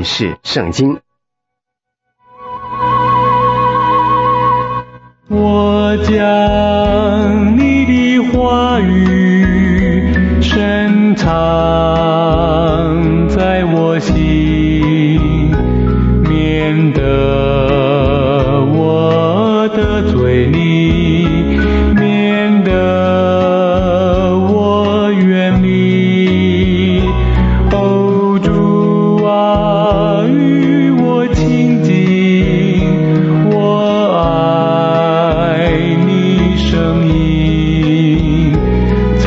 认识圣经。 我将你的话语深藏在我心，免得我得罪你，免得我远离。哦，主啊，与我亲近，我爱你声音，做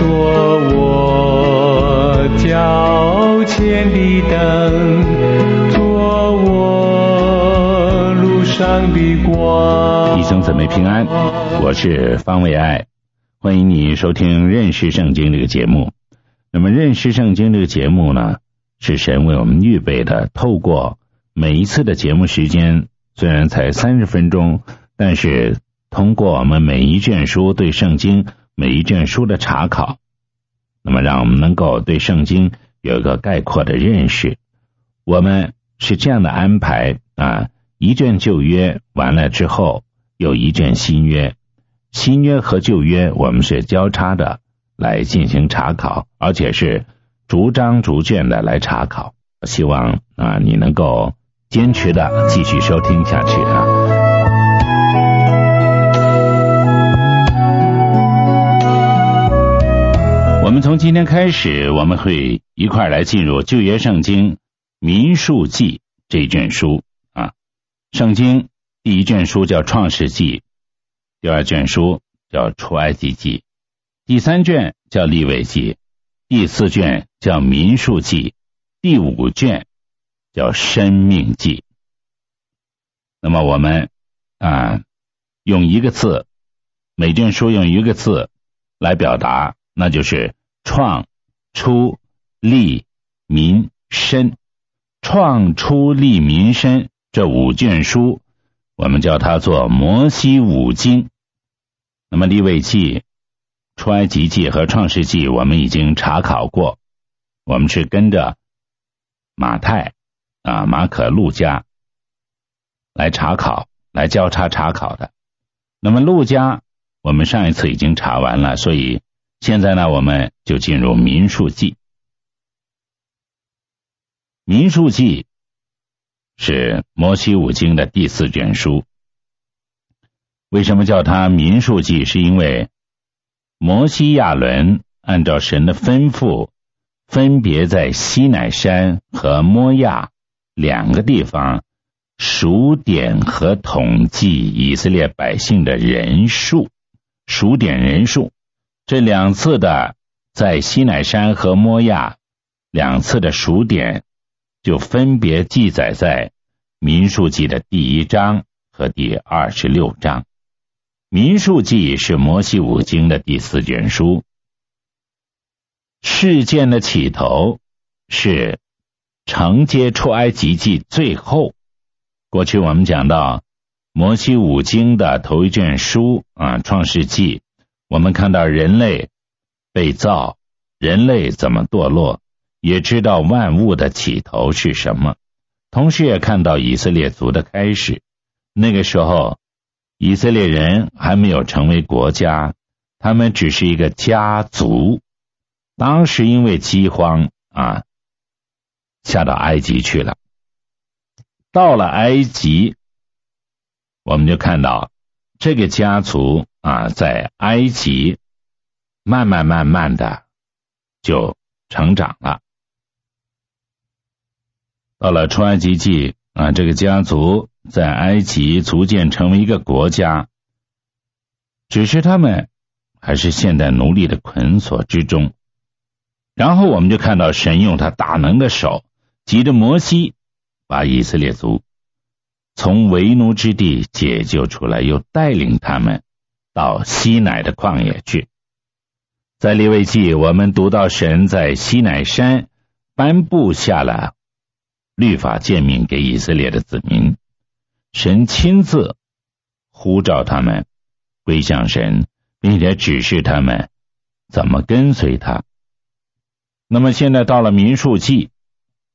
我脚前的灯，做我路上的光。 弟兄姊妹平安，我是方伟爱，欢迎你收听认识圣经这个节目。那么认识圣经这个节目呢，是神为我们预备的，透过每一次的节目时间，虽然才30分钟，但是通过我们每一卷书对圣经每一卷书的查考，那么让我们能够对圣经有一个概括的认识。我们是这样的安排啊，一卷旧约完了之后有一卷新约，新约和旧约我们是交叉的来进行查考，而且是逐章逐卷的来查考。希望你能够坚持的继续收听下去啊。我们从今天开始，我们会一块来进入旧约圣经民数记这一卷书啊。圣经第一卷书叫创世纪，第二卷书叫出埃及记，第三卷叫利未记，第四卷叫民数记，第五卷叫申命记。那么我们用一个字，每卷书用一个字来表达，那就是创、出、利、民、申。创、出、利、民、申这5卷书，我们叫它做摩西5经。那么利未记、出埃及记和创世记我们已经查考过，我们是跟着马太马可、路加来查考，来交叉查考的。那么路加我们上一次已经查完了，所以现在呢我们就进入民数记。民数记是摩西5经的第4卷书。为什么叫它民数记？是因为摩西亚伦按照神的吩咐，分别在西乃山和摩亚2个地方数点和统计以色列百姓的人数，数点人数。这2次的在西乃山和摩亚2次的数点，就分别记载在民数记的第1章和第26章。民数记是摩西5经的第4卷书。事件的起头是承接出埃及记最后。过去我们讲到摩西5经的头一卷书创世纪，我们看到人类被造，人类怎么堕落，也知道万物的起头是什么，同时也看到以色列族的开始。那个时候以色列人还没有成为国家，他们只是一个家族。当时因为饥荒下到埃及去了。到了埃及，我们就看到这个家族在埃及慢慢的就成长了。到了出埃及记这个家族在埃及逐渐成为一个国家，只是他们还是陷在奴隶的捆锁之中。然后我们就看到神用他大能的手，藉着摩西把以色列族从为奴之地解救出来，又带领他们到西乃的旷野去。在利未记我们读到神在西乃山颁布下了律法诫命给以色列的子民，神亲自呼召他们归向神，并且指示他们怎么跟随他。那么现在到了民数记，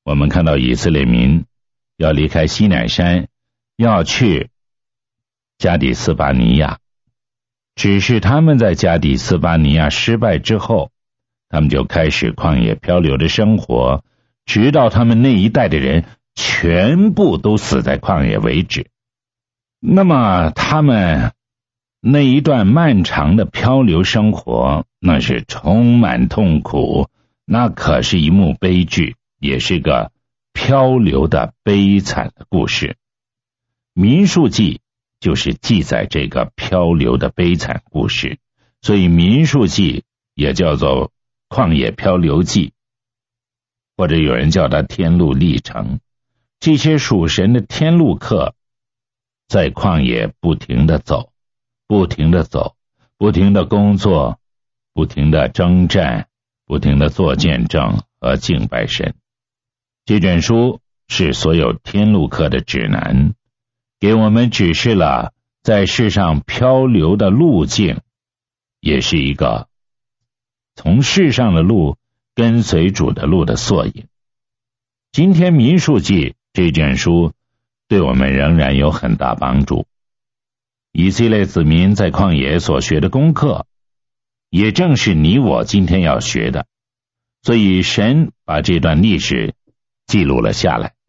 我们看到以色列民要离开西乃山，要去加底斯巴尼亚，只是他们在加底斯巴尼亚失败之后，他们就开始旷野漂流的生活，直到他们那一代的人全部都死在旷野为止。那么他们那一段漫长的漂流生活，那是充满痛苦，那可是一幕悲剧，也是个漂流的悲惨的故事。民数记就是记载这个漂流的悲惨故事，所以民数记也叫做旷野漂流记，或者有人叫它天路历程。这些属神的天路客在旷野不停地走，不停地走，不停地工作，不停地征战，不停地做见证和敬拜神。这卷书是所有天路客的指南，给我们指示了在世上漂流的路径，也是一个从世上的路跟随主的路的缩影。今天民数记这卷书对我们仍然有很大帮助。以色列子民在旷野所学的功课，也正是你我今天要学的，所以神把这段历史记录了下来。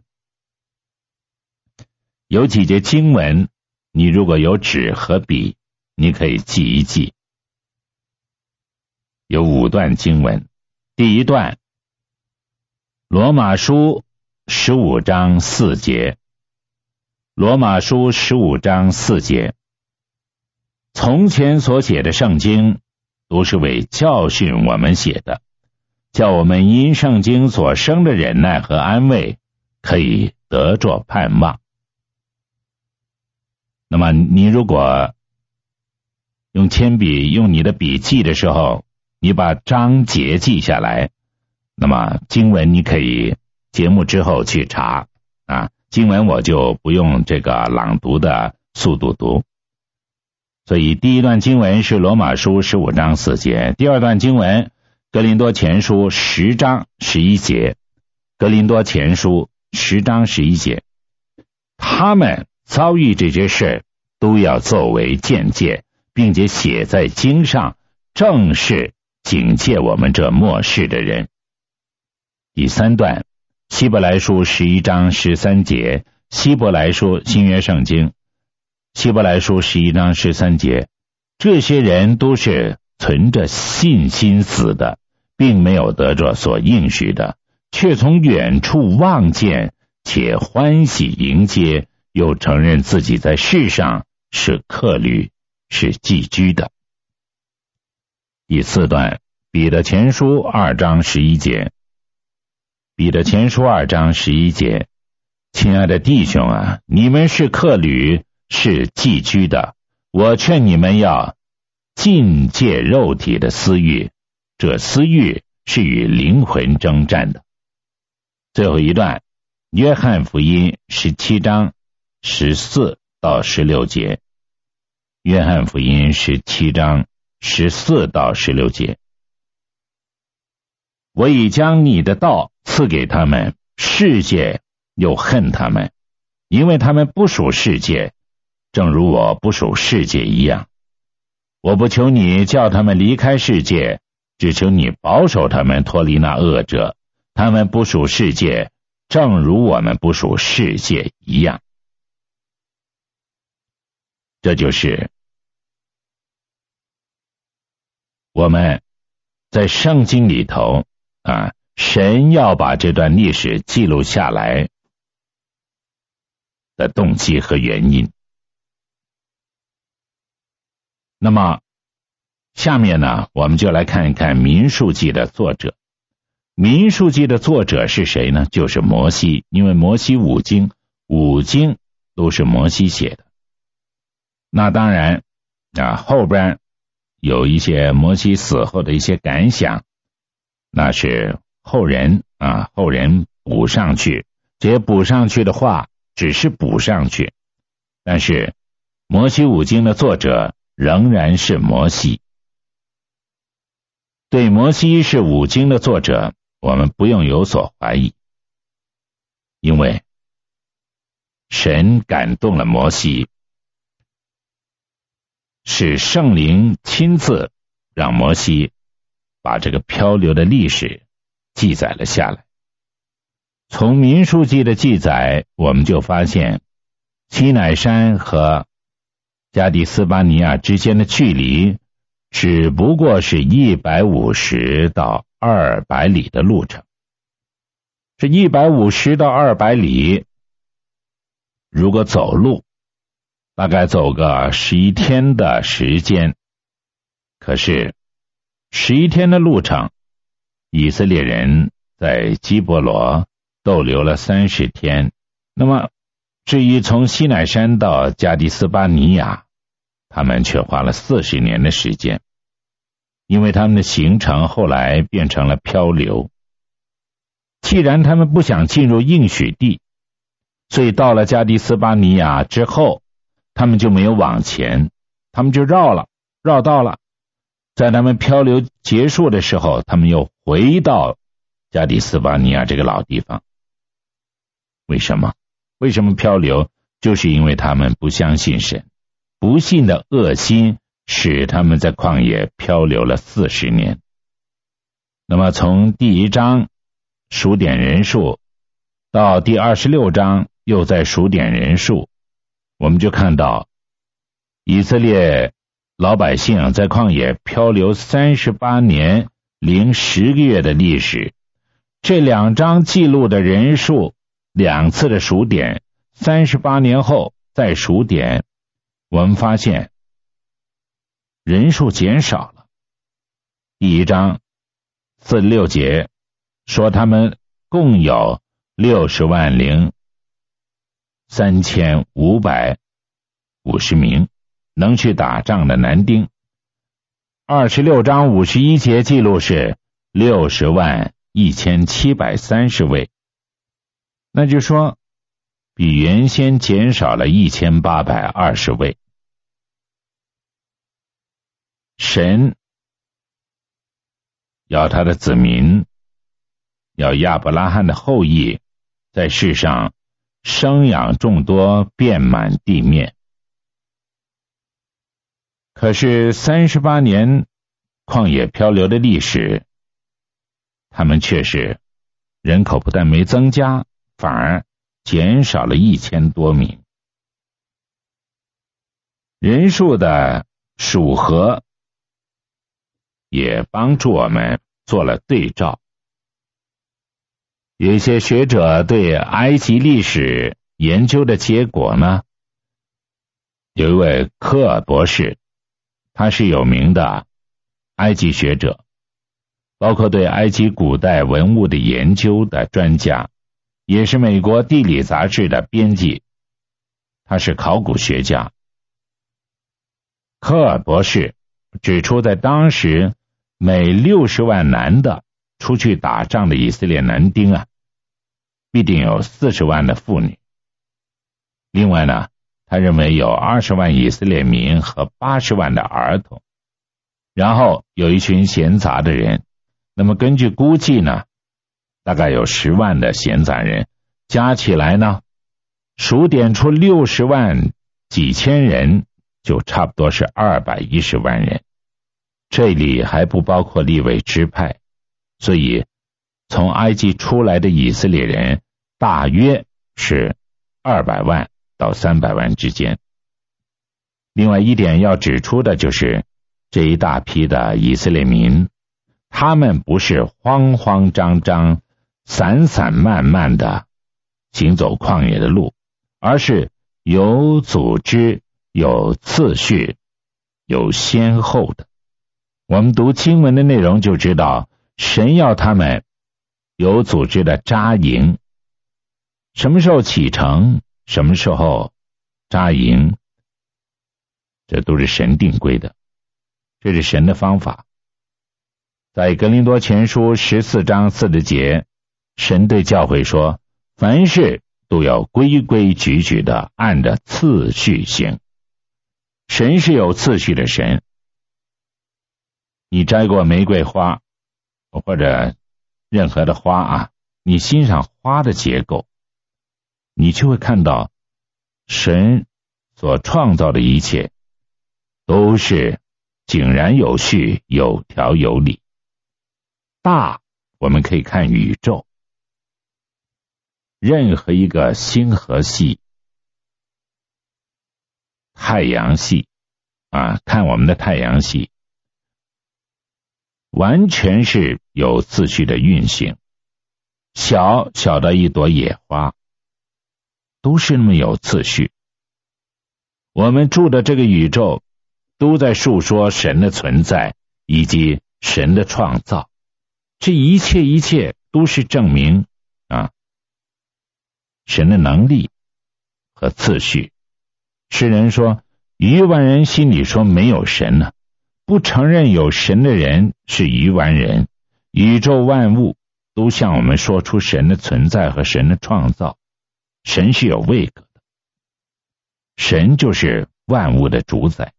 有几节经文，你如果有纸和笔，你可以记一记。有5段经文。第一段，罗马书15章4节。罗马书15章4节。从前所写的圣经都是为教训我们写的，叫我们因圣经所生的忍耐和安慰可以得着盼望。那么你如果用铅笔用你的笔记的时候，你把章节记下来，那么经文你可以节目之后去查经文我就不用这个朗读的速度读。所以第一段经文是罗马书15章4节，第二段经文哥林多前书10章11节，哥林多前书10章11节。他们遭遇这些事都要作为见解，并且写在经上，正是警戒我们这末世的人。第三段希伯来书11章13节，希伯来书新约圣经希伯来书11章13节，这些人都是存着信心死的，并没有得着所应许的，却从远处望见，且欢喜迎接，又承认自己在世上是客旅，是寄居的。第四段彼得前书2章11节，彼得前书2章11节，亲爱的弟兄啊，你们是客旅，是寄居的，我劝你们要禁戒肉体的私欲，这私欲是与灵魂征战的。最后一段约翰福音17章14到16节，约翰福音17章14到16节，我已将你的道赐给他们，世界又恨他们，因为他们不属世界，正如我不属世界一样。我不求你叫他们离开世界，只求你保守他们脱离那恶者。他们不属世界，正如我们不属世界一样。这就是我们在圣经里头神要把这段历史记录下来的动机和原因。那么下面呢，我们就来看一看民数记的作者。民数记的作者是谁呢？就是摩西，因为摩西五经都是摩西写的。那当然后边有一些摩西死后的一些感想，那是后人补上去，这些补上去的话只是补上去，但是摩西五经的作者仍然是摩西。对摩西是五经的作者，我们不用有所怀疑。 因为神感动了摩西，是圣灵亲自让摩西把这个漂流的历史记载了下来。从民数记的记载，我们就发现西乃山和加迪斯巴尼亚之间的距离只不过是150到200里的路程。这150到200里，如果走路，大概走个11天的时间。可是11天的路程，以色列人在基伯罗逗留了30天。那么至于从西乃山到加迪斯巴尼亚，他们却花了40年的时间，因为他们的行程后来变成了漂流。既然他们不想进入应许地，所以到了加迪斯巴尼亚之后，他们就没有往前，他们就绕道了。在他们漂流结束的时候，他们又回到加迪斯巴尼亚这个老地方。为什么漂流？就是因为他们不相信神，不信的恶心使他们在旷野漂流了40年。那么从第1章数点人数到第26章又在数点人数，我们就看到以色列老百姓在旷野漂流38年零10个月的历史。这2章记录的人数2次的数点，38年后再数点，我们发现人数减少了。第1章46节说他们共有60万零3550名能去打仗的男丁。26章51节记录是60万1730位，那就说比原先减少了1820位。神要他的子民，要亚伯拉罕的后裔在世上生养众多，遍满地面。可是38年旷野漂流的历史，他们却是人口不但没增加，反而减少了1000多名。人数的数合也帮助我们做了对照。有一些学者对埃及历史研究的结果呢，有一位科尔博士，他是有名的埃及学者，包括对埃及古代文物的研究的专家，也是美国地理杂志的编辑，他是考古学家。科尔博士指出，在当时每60万男的出去打仗的以色列男丁必定有40万的妇女。另外呢，他认为有20万以色列民和80万的儿童，然后有一群闲杂的人。那么根据估计呢，大概有10万的闲杂人，加起来呢，数点出60万几千人，就差不多是210万人。这里还不包括利未支派，所以从埃及出来的以色列人大约是200万到300万之间。另外一点要指出的就是，这一大批的以色列民，他们不是慌慌张张、散散漫漫的行走旷野的路，而是有组织、有次序、有先后的。我们读经文的内容就知道，神要他们有组织的扎营，什么时候启程，什么时候扎营，这都是神定规的，这是神的方法。在哥林多前书14章40节，神对教会说，凡事都要规规矩矩的按着次序行。神是有次序的神。你摘过玫瑰花或者任何的花你欣赏花的结构， 你就会看到神所创造的一切都是井然有序，有条有理。大，我们可以看宇宙，任何一个星河系、太阳系看我们的太阳系，完全是有次序的运行，小的一朵野花都是那么有次序。我们住的这个宇宙都在述说神的存在以及神的创造，这一切都是证明神的能力和次序。诗人说，愚顽人心里说没有神呢，不承认有神的人是愚顽人。宇宙万物都向我们说出神的存在和神的创造，神是有位格的，神就是万物的主宰。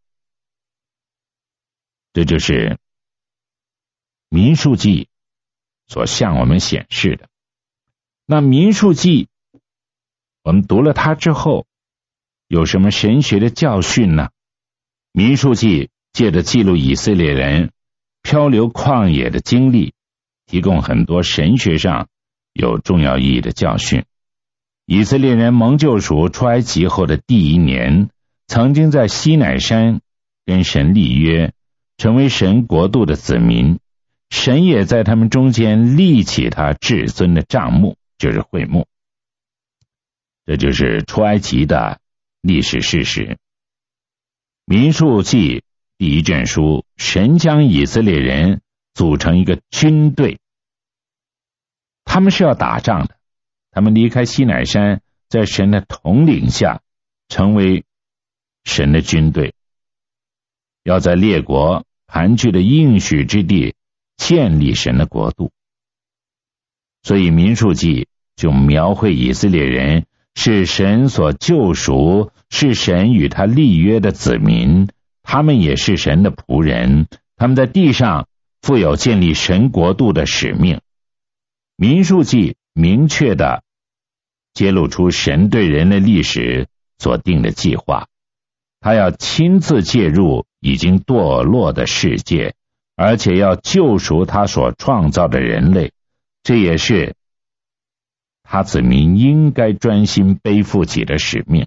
这就是民数记所向我们显示的。那民数记我们读了它之后，有什么神学的教训呢？民数记借着记录以色列人漂流旷野的经历，提供很多神学上有重要意义的教训。以色列人蒙救赎出埃及后的第一年，曾经在西乃山跟神立约，成为神国度的子民。神也在他们中间立起他至尊的帐幕，就是会幕。这就是出埃及的历史事实。民数记第一卷书，神将以色列人组成一个军队，他们是要打仗的。他们离开西乃山，在神的统领下成为神的军队，要在列国盘踞的应许之地建立神的国度。所以民数记就描绘以色列人是神所救赎，是神与他立约的子民，他们也是神的仆人，他们在地上负有建立神国度的使命。民数记明确地揭露出神对人类历史所定的计划，他要亲自介入已经堕落的世界，而且要救赎他所创造的人类，这也是他子民应该专心背负起的使命。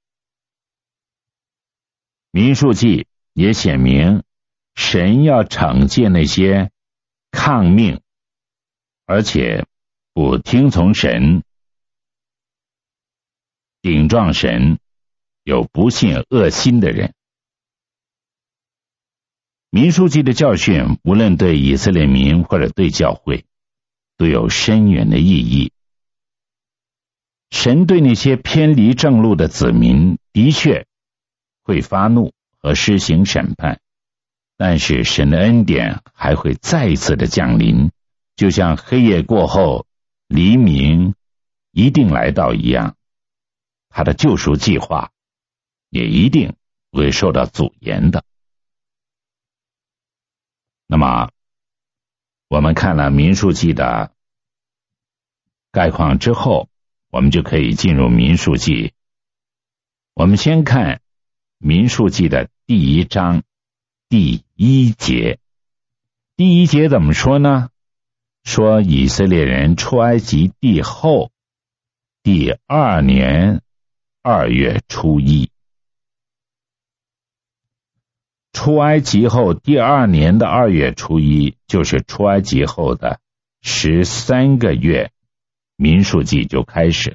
民数记也显明神要惩戒那些抗命而且不听从神、顶撞神、有不信恶心的人。民数记的教训无论对以色列民或者对教会都有深远的意义。神对那些偏离正路的子民的确会发怒和施行审判，但是神的恩典还会再一次的降临，就像黑夜过后黎明一定来到一样，他的救赎计划也一定不会受到阻延的。那么我们看了民数记的概况之后，我们就可以进入民数记。我们先看民数记的第一章第一节。第一节怎么说呢？说以色列人出埃及地后第2年2月初1。出埃及后第2年的2月初1，就是出埃及后的13个月，民数记就开始了。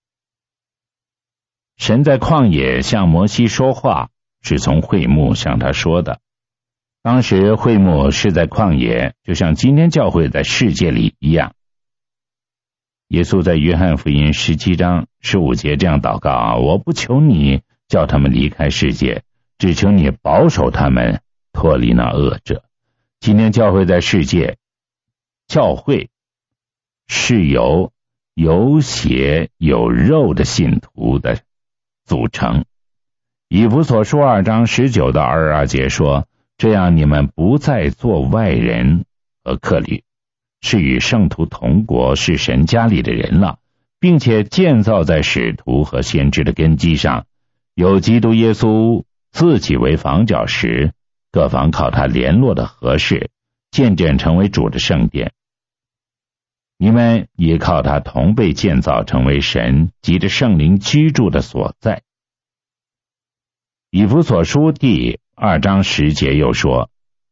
神在旷野向摩西说话，是从会幕向他说的。当时会幕是在旷野，就像今天教会在世界里一样。耶稣在约翰福音17章15节这样祷告我不求你叫他们离开世界，只求你保守他们脱离那恶者。今天教会在世界，教会是由有血有肉的信徒的组成。以弗所书2章19到22节说，这样你们不再做外人和客旅，是与圣徒同国，是神家里的人了， 并且建造在使徒和先知的根基上，有基督耶稣自己为房角石，各房靠他联络的合适，渐渐成为主的圣殿。你们也靠他同被建造成为神及着圣灵居住的所在。以弗所书第2章10节又说，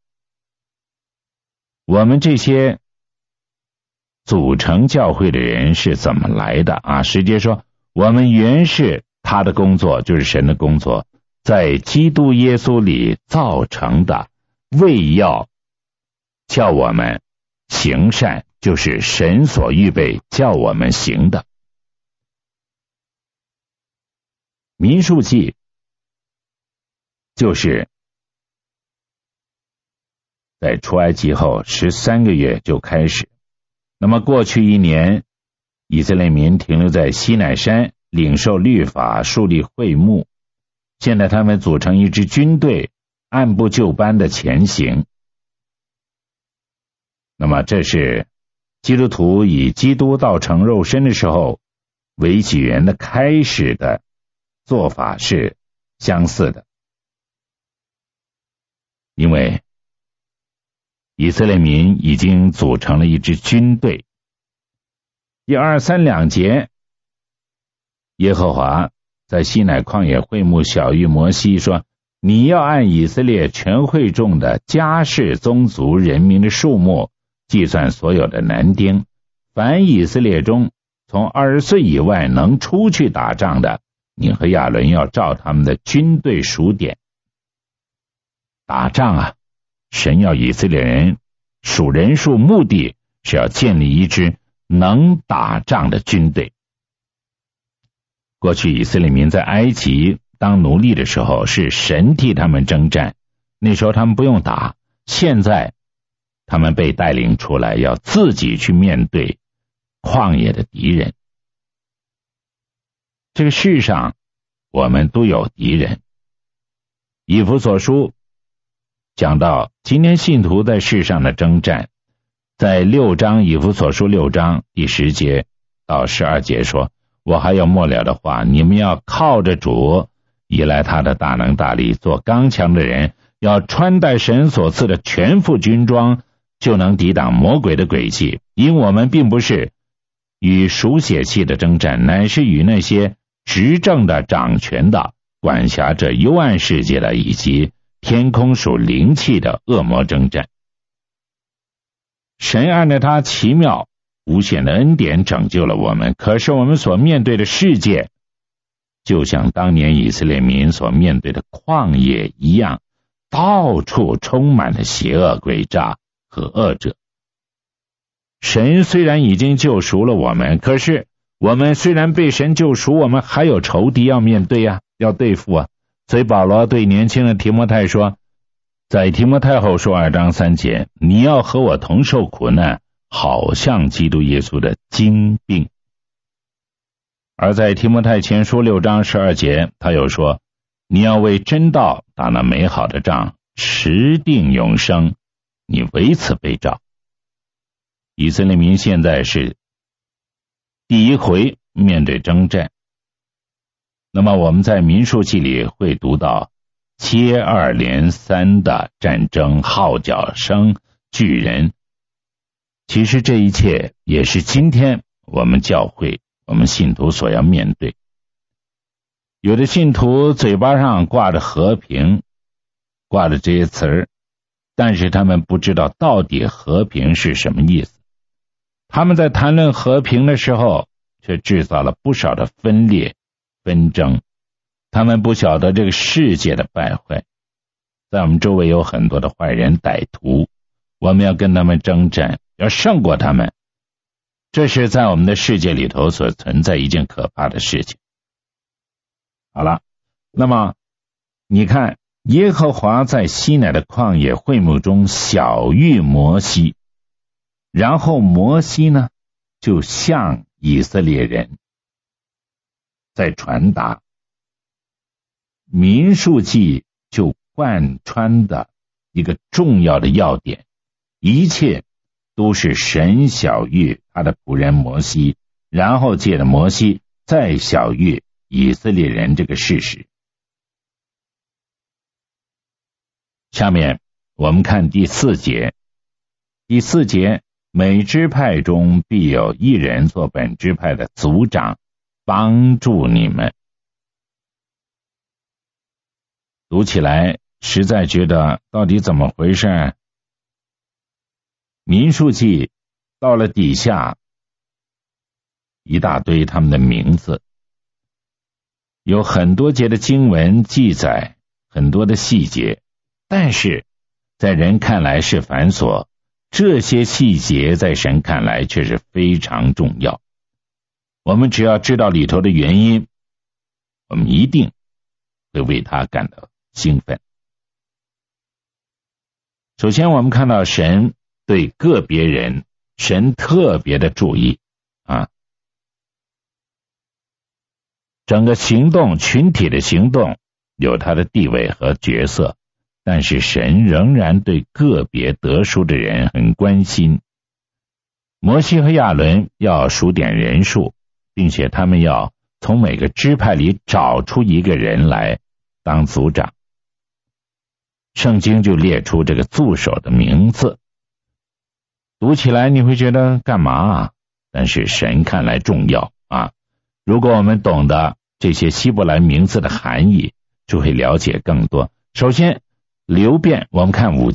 我们这些组成教会的人是怎么来的啊？10节说，我们原是他的工作，就是神的工作，在基督耶稣里造成的，为要叫我们行善，就是神所预备叫我们行的。民数记就是在出埃及后13个月就开始。那么过去1年，以色列民停留在西乃山，领受律法，树立会幕。现在他们组成一支军队，按部就班的前行。那么这是基督徒以基督道成肉身的时候为起源的开始的做法是相似的。因为以色列民已经组成了一支军队。第2、3、2节，耶和华在西乃旷野会幕晓谕摩西说，你要按以色列全会众的家世宗族人民的数目计算所有的男丁，凡以色列中从20岁以外能出去打仗的，你和亚伦要照他们的军队数点。打仗啊，神要以色列人数人数，目的是要建立一支能打仗的军队。过去以色列民在埃及当奴隶的时候，是神替他们征战，那时候他们不用打，现在他们被带领出来，要自己去面对旷野的敌人。这个世上我们都有敌人。以弗所书讲到今天信徒在世上的征战，在6章以弗所书6章第10节到12节说，我还有末了的话，你们要靠着主，依赖他的大能大力，做刚强的人，要穿戴神所赐的全副军装，就能抵挡魔鬼的诡计。因我们并不是与属血气的征战，乃是与那些执政的、掌权的、管辖着幽暗世界的，以及天空属灵气的恶魔征战。神按照他奇妙无限的恩典拯救了我们，可是我们所面对的世界就像当年以色列民所面对的旷野一样，到处充满了邪恶诡诈和恶者。神虽然已经救赎了我们，可是我们虽然被神救赎，我们还有仇敌要面对啊，要对付啊。所以保罗对年轻的提摩太说，在提摩太后书2章3节，你要和我同受苦难，好像基督耶稣的精兵。而在提摩太前书6章12节，他又说，你要为真道打那美好的仗，持定永生，你为此被召。以色列民现在是第一回面对征战。那么我们在民数记里会读到接二连三的战争、号角声、巨人。其实这一切也是今天我们教会、我们信徒所要面对。有的信徒嘴巴上挂着和平，挂着这些词儿，但是他们不知道到底和平是什么意思。他们在谈论和平的时候，却制造了不少的分裂、纷争。他们不晓得这个世界的败坏，在我们周围有很多的坏人歹徒，我们要跟他们征战，要胜过他们。这是在我们的世界里头所存在一件可怕的事情。好了，那么你看，耶和华在西乃的旷野会幕中晓谕摩西，然后摩西呢就向以色列人在传达。民数记就贯穿的一个重要的要点，一切都是神晓谕他的仆人摩西， 然后借着摩西再晓谕以色列人这个事实。下面我们看第4节。第4节，每支派中必有一人做本支派的族长，帮助你们。读起来实在觉得到底怎么回事？民数记到了底下一大堆他们的名字，有很多节的经文记载很多的细节，但是在人看来是繁琐，这些细节在神看来却是非常重要。我们只要知道里头的原因，我们一定会为他感到兴奋。首先我们看到神对个别人，神特别的注意整个行动，群体的行动有他的地位和角色，但是神仍然对个别得赎的人很关心。摩西和亚伦要数点人数，并且他们要从每个支派里找出一个人来当族长。圣经就列出这个助手的名字，读起来你会觉得干嘛但是神看来重要如果我们懂得这些希伯来名字的含义，就会了解更多。首先流便，我们看第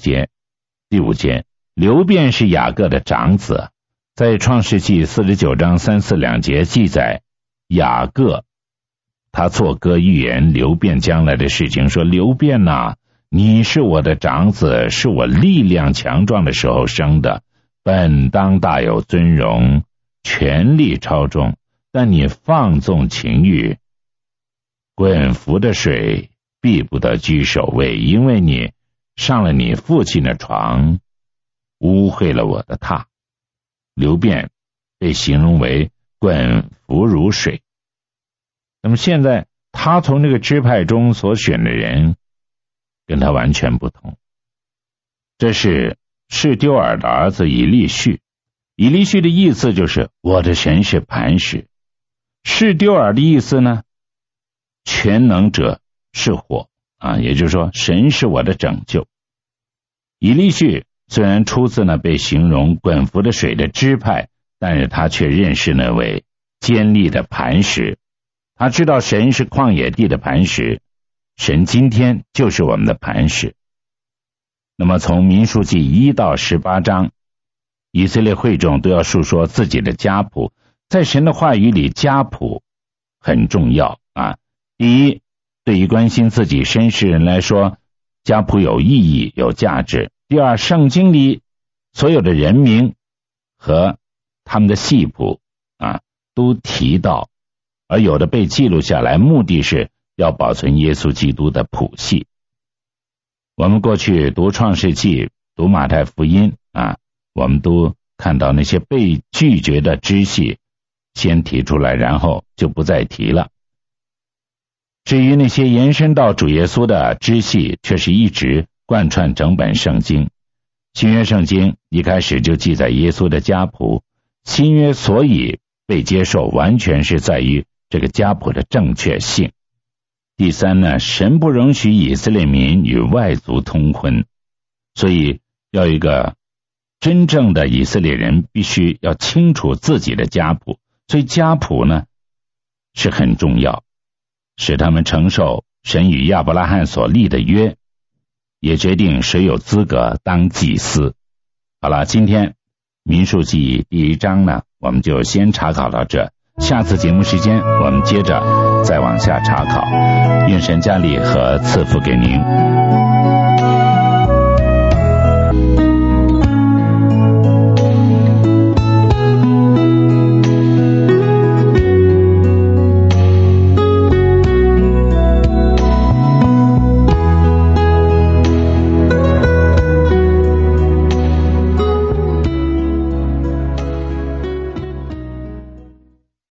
5节，流便是雅各的长子，在创世纪49章3、4、2节记载，雅各他作歌预言流便将来的事情，说流便你是我的长子，是我力量强壮的时候生的，本当大有尊荣，权力超重，但你放纵情欲，滚浮的水必不得居首位，因为你上了你父亲的床，污秽了我的榻。流便被形容为滚浮如水。那么现在他从这个支派中所选的人跟他完全不同。这是示丢尔的儿子以利续。以利续的意思就是我的神是磐石。示丢尔的意思呢，全能者是火也就是说神是我的拯救。以利续虽然出自被形容滚浮的水的支派，但是他却认识那位坚立的磐石。他知道神是旷野地的磐石，神今天就是我们的磐石。那么从民数记1到18章，以色列会众都要述说自己的家谱。在神的话语里，家谱很重要第一，对于关心自己身世人来说，家谱有意义有价值。第二，圣经里所有的人名和他们的系谱都提到，而有的被记录下来，目的是要保存耶稣基督的谱系。我们过去读创世纪，读马太福音我们都看到那些被拒绝的支系先提出来，然后就不再提了。至于那些延伸到主耶稣的支系，却是一直贯穿整本圣经。新约圣经一开始就记载耶稣的家谱，新约所以被接受，完全是在于这个家谱的正确性。第三呢，神不容许以色列民与外族通婚，所以要一个真正的以色列人必须要清楚自己的家谱，所以家谱呢是很重要，使他们承受神与亚伯拉罕所立的约，也决定谁有资格当祭司。好了，今天民数记第1章呢，我们就先查考到这，下次节目时间我们接着再往下查考。愿神加力和赐福给您。